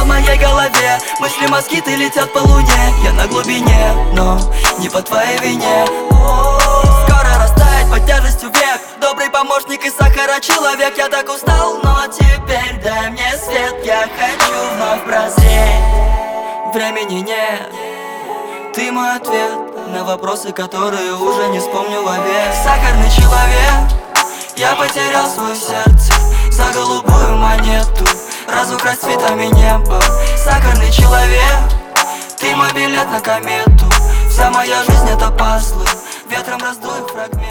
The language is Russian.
в моей голове. Мысли москиты летят по луне. Я на глубине, но не по твоей вине. Скоро растает под тяжестью век. Добрый помощник и сахара человек. Я так устал, но теперь дай мне свет. Я хочу вновь прозреть. Времени нет. Ты мой ответ на вопросы, которые уже не вспомню вовек. Сахарный человек, я потерял свое сердце за голубую монету. Разукрась цветами неба. Сахарный человек, ты мой билет на комету. Вся моя жизнь это пазлы, ветром раздуем фрагмент.